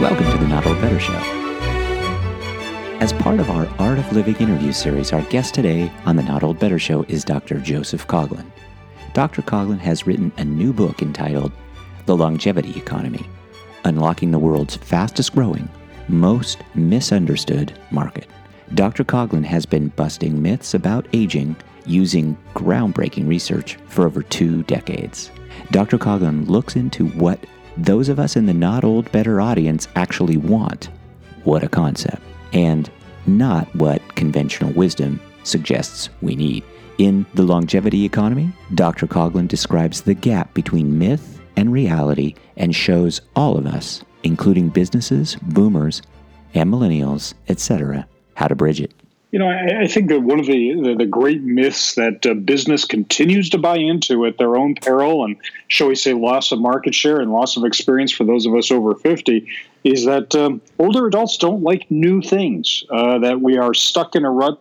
Welcome to the Not Old Better Show. As part of our Art of Living interview series, our guest today on the Not Old Better Show is Dr. Joseph Coughlin. Dr. Coughlin has written a new book entitled The Longevity Economy, Unlocking the World's Fastest Growing, Most Misunderstood Market. Dr. Coughlin has been busting myths about aging using groundbreaking research for over 2 decades. Dr. Coughlin looks into what those of us in the Not Old Better audience actually want. What a concept. And not what conventional wisdom suggests we need. In The Longevity Economy, Dr. Coughlin describes the gap between myth and reality and shows all of us, including businesses, boomers, and millennials, etc., how to bridge it. You know, I think that one of the great myths that business continues to buy into at their own peril, and shall we say loss of market share and loss of experience for those of us over 50, is that older adults don't like new things, that we are stuck in a rut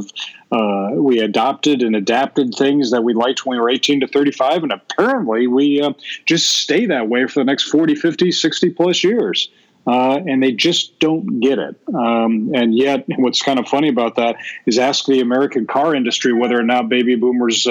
that we adopted and adapted things that we liked when we were 18 to 35, and apparently we just stay that way for the next 40, 50, 60 plus years. And they just don't get it. And yet, what's kind of funny about that is ask the American car industry whether or not baby boomers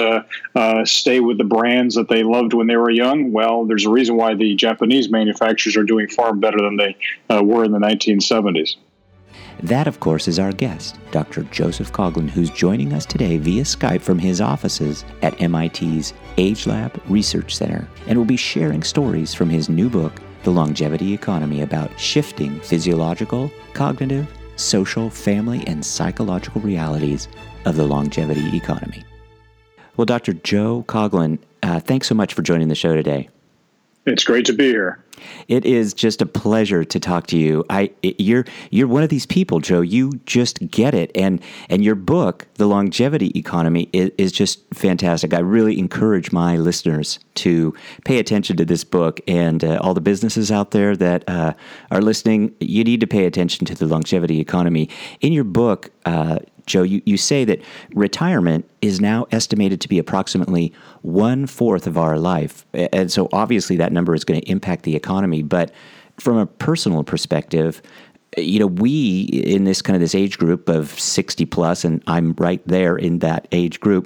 stay with the brands that they loved when they were young. Well, there's a reason why the Japanese manufacturers are doing far better than they were in the 1970s. That, of course, is our guest, Dr. Joseph Coughlin, who's joining us today via Skype from his offices at MIT's AgeLab Research Center, and will be sharing stories from his new book, The Longevity Economy, about shifting physiological, cognitive, social, family, and psychological realities of the longevity economy. Well, Dr. Joe Coughlin, thanks so much for joining the show today. It's great to be here. It is just a pleasure to talk to you. You're one of these people, Joe. You just get it, and your book, The Longevity Economy, is just fantastic. I really encourage my listeners to pay attention to this book, and all the businesses out there that are listening, you need to pay attention to The Longevity Economy. In your book, Joe, you say that retirement is now estimated to be approximately 1/4 of our life. And so obviously that number is going to impact the economy. But from a personal perspective, you know, we in this age group of 60 plus, and I'm right there in that age group,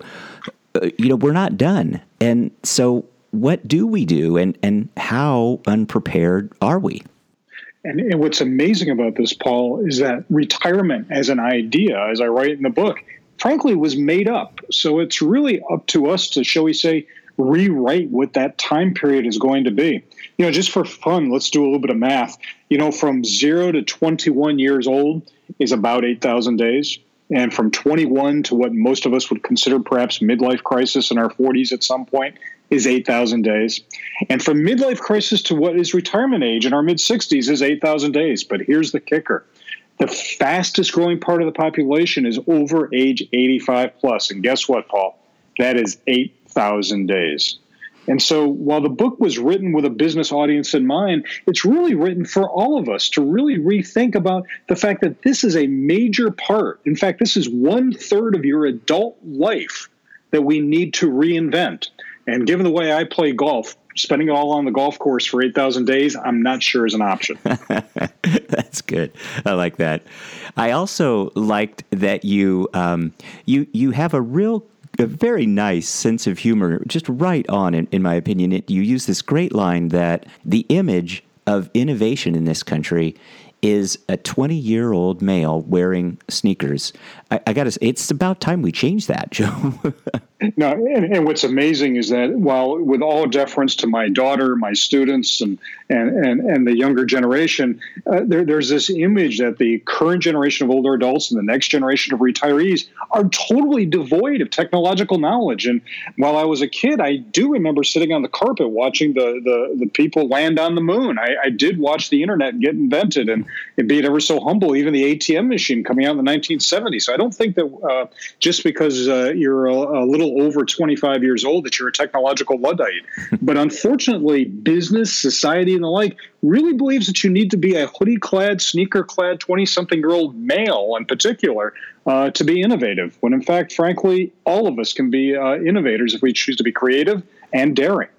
you know, we're not done. And so what do we do, and how unprepared are we? And what's amazing about this, Paul, is that retirement as an idea, as I write in the book, frankly, was made up. So it's really up to us to, shall we say, rewrite what that time period is going to be. You know, just for fun, let's do a little bit of math. You know, from 0 to 21 years old is about 8,000 days. And from 21 to what most of us would consider perhaps midlife crisis in our 40s at some point is 8,000 days. And from midlife crisis to what is retirement age in our mid-60s is 8,000 days. But here's the kicker. The fastest growing part of the population is over age 85 plus. And guess what, Paul? That is 8,000 days. And so while the book was written with a business audience in mind, it's really written for all of us to really rethink about the fact that this is a major part. In fact, this is 1/3 of your adult life that we need to reinvent. And given the way I play golf, spending it all on the golf course for 8,000 days, I'm not sure is an option. That's good. I like that. I also liked that you have a very nice sense of humor, just right on, in my opinion. You use this great line that the image of innovation in this country is a 20-year-old male wearing sneakers. I got to say, it's about time we change that, Joe. No, and what's amazing is that while with all deference to my daughter, my students, and the younger generation, there's this image that the current generation of older adults and the next generation of retirees are totally devoid of technological knowledge. And while I was a kid, I do remember sitting on the carpet watching the people land on the moon. I did watch the internet get invented, and be it ever so humble, even the ATM machine coming out in the 1970s. So I don't think that just because you're a little over 25 years old that you're a technological Luddite. But unfortunately, business, society, and the like really believes that you need to be a hoodie-clad, sneaker-clad 20-something-year-old male in particular to be innovative, when in fact, frankly, all of us can be innovators if we choose to be creative and daring.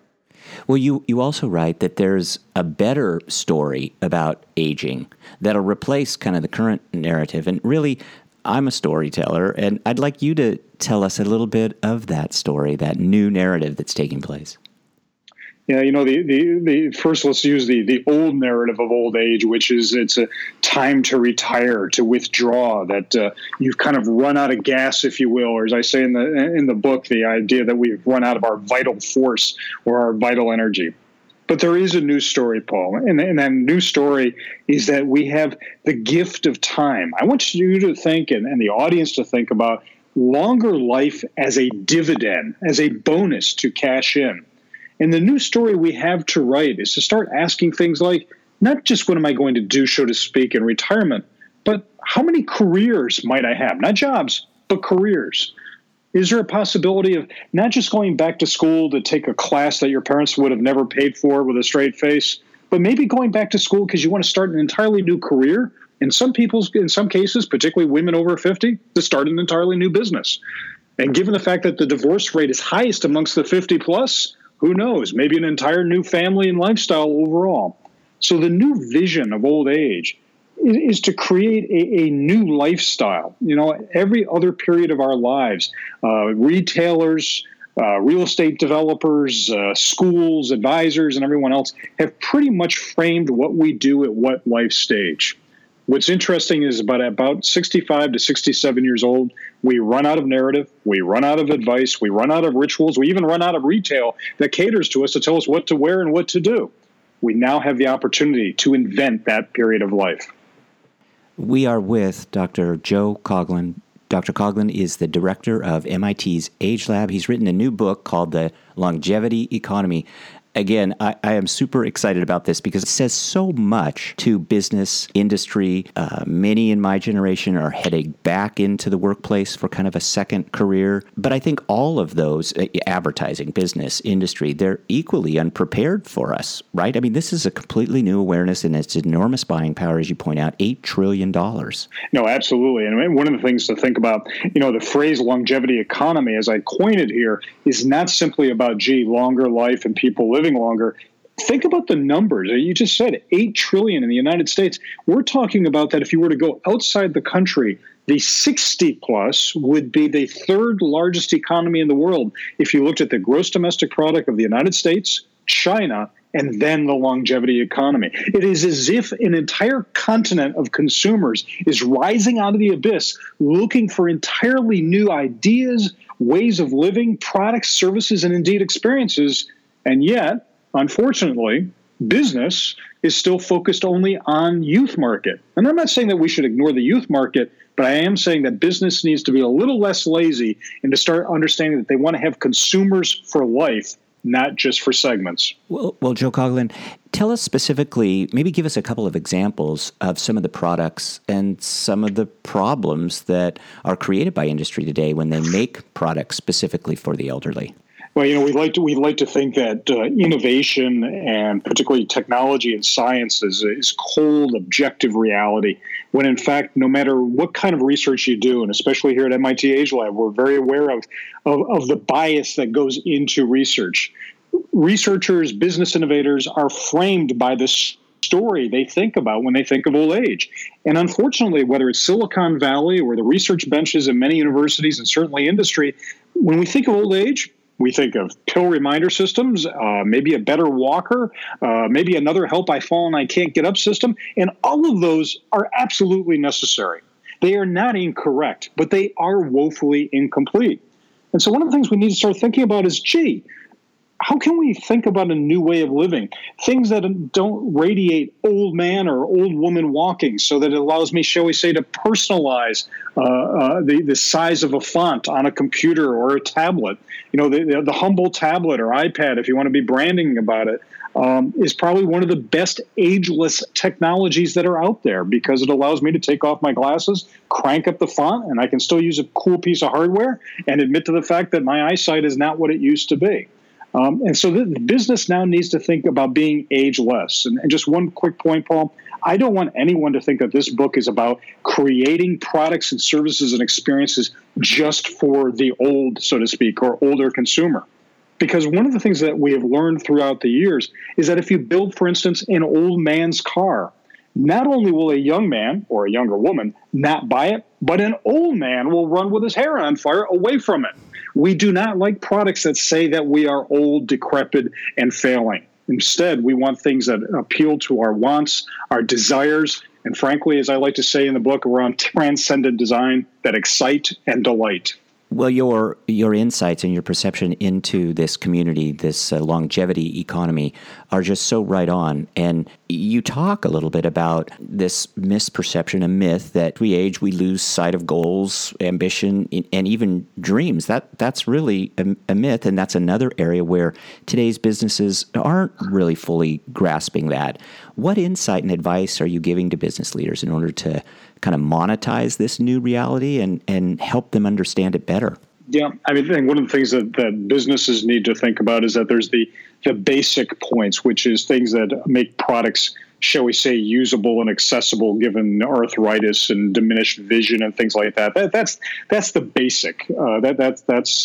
Well, you also write that there's a better story about aging that'll replace kind of the current narrative. And really, I'm a storyteller, and I'd like you to tell us a little bit of that story, that new narrative that's taking place. Yeah, the first, let's use the old narrative of old age, which is it's a time to retire, to withdraw, that you've kind of run out of gas, if you will, or as I say in the book, the idea that we've run out of our vital force or our vital energy. But there is a new story, Paul, and that new story is that we have the gift of time. I want you to think, and the audience to think about longer life as a dividend, as a bonus to cash in. And the new story we have to write is to start asking things like, not just what am I going to do, so to speak, in retirement, but how many careers might I have? Not jobs, but careers. Is there a possibility of not just going back to school to take a class that your parents would have never paid for with a straight face, but maybe going back to school because you want to start an entirely new career? In some cases, particularly women over 50, to start an entirely new business. And given the fact that the divorce rate is highest amongst the 50 plus, who knows, maybe an entire new family and lifestyle overall. So the new vision of old age is to create a new lifestyle. Every other period of our lives, retailers, real estate developers, schools, advisors, and everyone else have pretty much framed what we do at what life stage. What's interesting is about 65 to 67 years old, we run out of narrative, we run out of advice, we run out of rituals, we even run out of retail that caters to us to tell us what to wear and what to do. We now have the opportunity to invent that period of life. We are with Dr. Joe Coughlin. Dr. Coughlin is the director of MIT's Age Lab. He's written a new book called The Longevity Economy. Again, I am super excited about this because it says so much to business, industry. Many in my generation are heading back into the workplace for kind of a second career. But I think all of those, advertising, business, industry, they're equally unprepared for us, right? I mean, this is a completely new awareness and it's enormous buying power, as you point out, $8 trillion. No, absolutely. And one of the things to think about, the phrase longevity economy, as I coined it here, is not simply about, longer life and people living longer. Think about the numbers. You just said 8 trillion in the United States. We're talking about that if you were to go outside the country, the 60 plus would be the third largest economy in the world if you looked at the gross domestic product of the United States, China, and then the longevity economy. It is as if an entire continent of consumers is rising out of the abyss, looking for entirely new ideas, ways of living, products, services, and indeed experiences. And yet, unfortunately, business is still focused only on youth market. And I'm not saying that we should ignore the youth market, but I am saying that business needs to be a little less lazy and to start understanding that they want to have consumers for life, not just for segments. Well, Joe Coughlin, tell us specifically, maybe give us a couple of examples of some of the products and some of the problems that are created by industry today when they make products specifically for the elderly. Well, we'd like to think that innovation and particularly technology and science is cold, objective reality, when in fact, no matter what kind of research you do, and especially here at MIT Age Lab, we're very aware of the bias that goes into research. Researchers, business innovators are framed by this story they think about when they think of old age. And unfortunately, whether it's Silicon Valley or the research benches at many universities and certainly industry, when we think of old age, we think of pill reminder systems, maybe a better walker, maybe another help I fall and I can't get up system. And all of those are absolutely necessary. They are not incorrect, but they are woefully incomplete. And so one of the things we need to start thinking about is, how can we think about a new way of living? Things that don't radiate old man or old woman walking, so that it allows me, shall we say, to personalize the size of a font on a computer or a tablet. The humble tablet or iPad, if you want to be branding about it, is probably one of the best ageless technologies that are out there because it allows me to take off my glasses, crank up the font, and I can still use a cool piece of hardware and admit to the fact that my eyesight is not what it used to be. And so the business now needs to think about being ageless. And just one quick point, Paul, I don't want anyone to think that this book is about creating products and services and experiences just for the old, so to speak, or older consumer. Because one of the things that we have learned throughout the years is that if you build, for instance, an old man's car, not only will a young man or a younger woman not buy it, but an old man will run with his hair on fire away from it. We do not like products that say that we are old, decrepit, and failing. Instead, we want things that appeal to our wants, our desires, and frankly, as I like to say in the book, around transcendent design that excite and delight. Well, your insights and your perception into this community, this longevity economy, are just so right on. And you talk a little bit about this misperception, a myth that we age, we lose sight of goals, ambition, and even dreams. That's really a myth, and that's another area where today's businesses aren't really fully grasping that. What insight and advice are you giving to business leaders in order to kind of monetize this new reality and help them understand it better? Yeah, I mean, one of the things that businesses need to think about is that there's the basic points, which is things that make products, shall we say, usable and accessible given arthritis and diminished vision and things like that. That's the basic. That's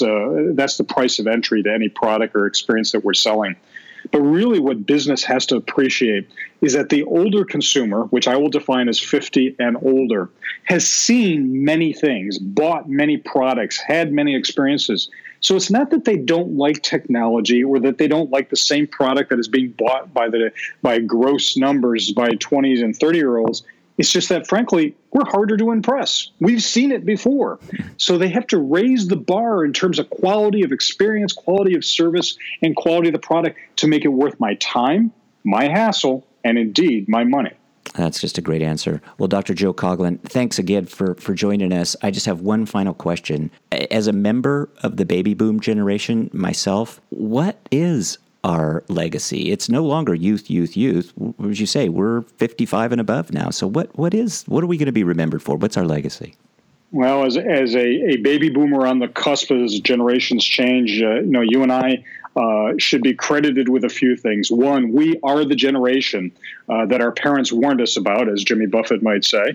the price of entry to any product or experience that we're selling. But really what business has to appreciate is that the older consumer, which I will define as 50 and older, has seen many things, bought many products, had many experiences. So it's not that they don't like technology or that they don't like the same product that is being bought by gross numbers by 20s and 30-year-olds. It's just that, frankly, we're harder to impress. We've seen it before. So they have to raise the bar in terms of quality of experience, quality of service, and quality of the product to make it worth my time, my hassle, and indeed, my money. That's just a great answer. Well, Dr. Joe Coughlin, thanks again for joining us. I just have one final question. As a member of the baby boom generation myself, what is our legacy? It's no longer youth. As you say, we're 55 and above now. So what are we going to be remembered for? What's our legacy? Well, as a baby boomer on the cusp as generations change, you and I should be credited with a few things. One, we are the generation that our parents warned us about, as Jimmy Buffett might say.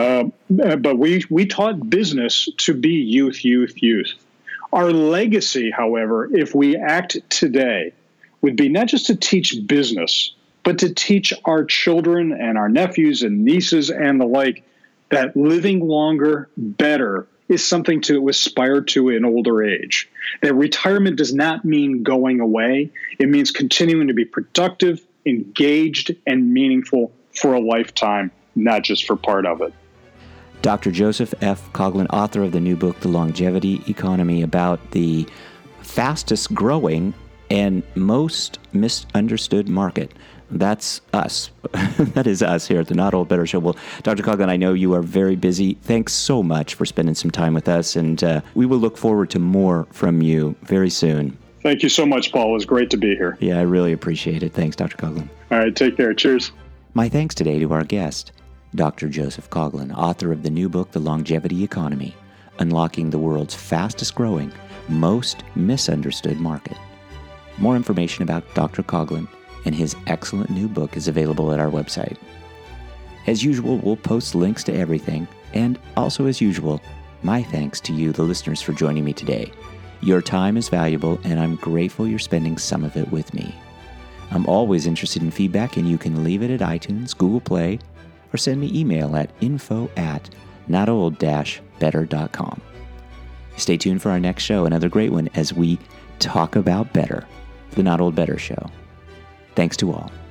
But we taught business to be youth. Our legacy, however, if we act today, would be not just to teach business, but to teach our children and our nephews and nieces and the like that living longer, better is something to aspire to in older age. That retirement does not mean going away. It means continuing to be productive, engaged, and meaningful for a lifetime, not just for part of it. Dr. Joseph F. Coughlin, author of the new book, The Longevity Economy, about the fastest growing and most misunderstood market. That's us. That is us here at the Not Old Better Show. Well, Dr. Coughlin, I know you are very busy. Thanks so much for spending some time with us, and we will look forward to more from you very soon. Thank you so much, Paul. It was great to be here. Yeah, I really appreciate it. Thanks, Dr. Coughlin. All right, take care. Cheers. My thanks today to our guest, Dr. Joseph Coughlin, author of the new book, The Longevity Economy, Unlocking the World's Fastest Growing, Most Misunderstood Market. More information about Dr. Coughlin and his excellent new book is available at our website. As usual, we'll post links to everything, and also as usual, my thanks to you, the listeners, for joining me today. Your time is valuable, and I'm grateful you're spending some of it with me. I'm always interested in feedback, and you can leave it at iTunes, Google Play, or send me email at info@notold-better.com. Stay tuned for our next show, another great one, as we talk about better. The Not Old Better Show. Thanks to all.